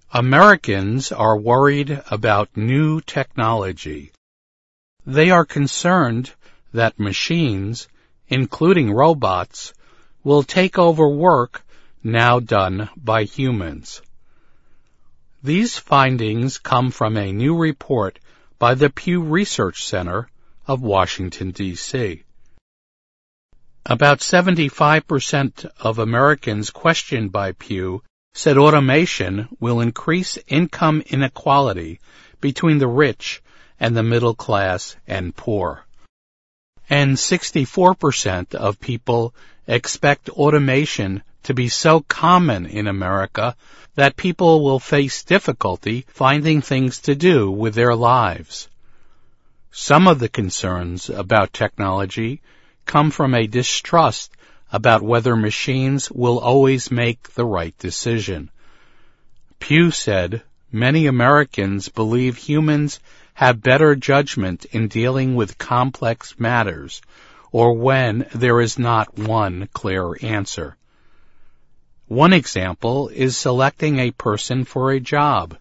Americans are worried about new technology. They are concerned that machines, including robots, will take over work now done by humans. These findings come from a new report by the Pew Research Center of Washington, D.C. About 75% of Americans questioned by Pew said automation will increase income inequality between the rich and the middle class and poor. And 64% of people expect automation to be so common in America that people will face difficulty finding things to do with their lives. Some of the concerns about technology come from a distrust about whether machines will always make the right decision. Pew said many Americans believe humans have better judgment in dealing with complex matters, or when there is not one clear answer. One example is selecting a person for a job.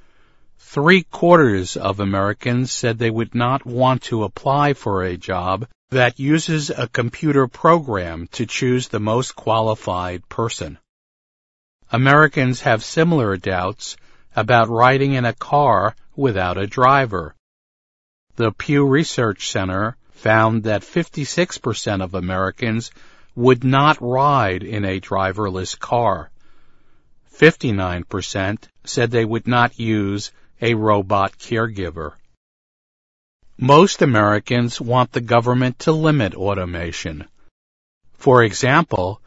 3/4 of Americans said they would not want to apply for a job that uses a computer program to choose the most qualified person. Americans have similar doubts about riding in a car without a driver. The Pew Research Center found that 56% of Americans would not ride in a driverless car. 59% said they would not use a robot caregiver. Most Americans want the government to limit automation. For example,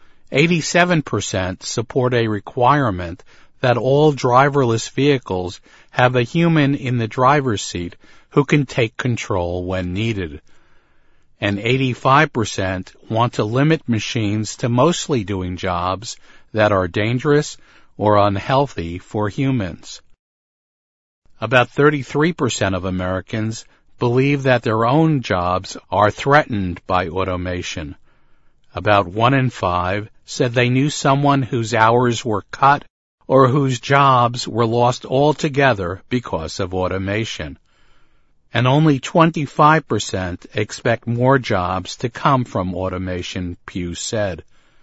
87% support a requirement that all driverless vehicles have a human in the driver's seat who can take control when needed. And 85% want to limit machines to mostly doing jobs that are dangerous or unhealthy for humans. About 33% of Americans believe that their own jobs are threatened by automation. About 1 in 5 said they knew someone whose hours were cut or whose jobs were lost altogether because of automation. And only 25% expect more jobs to come from automation, Pew said.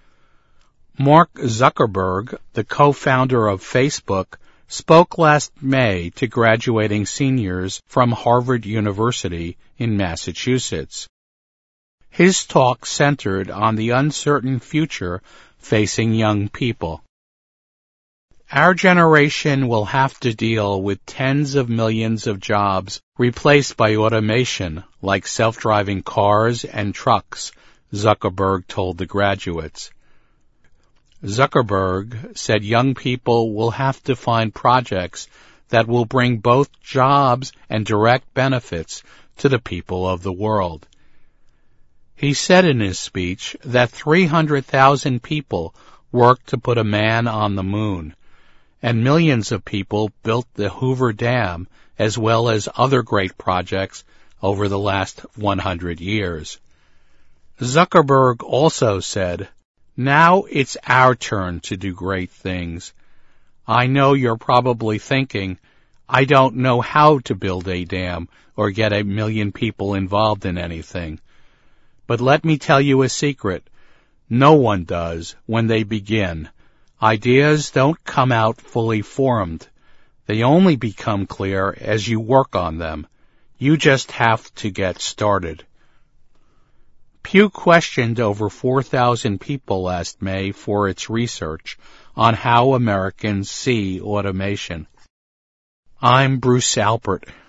Mark Zuckerberg, the co-founder of Facebook, spoke last May to graduating seniors from Harvard University in Massachusetts. His talk centered on the uncertain future facing young people. Our generation will have to deal with tens of millions of jobs replaced by automation, like self-driving cars and trucks, Zuckerberg told the graduates. Zuckerberg said young people will have to find projects that will bring both jobs and direct benefits to the people of the world. He said in his speech that 300,000 people worked to put a man on the moon, and millions of people built the Hoover Dam as well as other great projects over the last 100 years. Zuckerberg also said, "Now it's our turn to do great things. I know you're probably thinking, I don't know how to build a dam or get 1 million people involved in anything. But let me tell you a secret. No one does when they begin. Ideas don't come out fully formed. They only become clear as you work on them. You just have to get started." Pew questioned over 4,000 people last May for its research on how Americans see automation. I'm Bruce Alpert.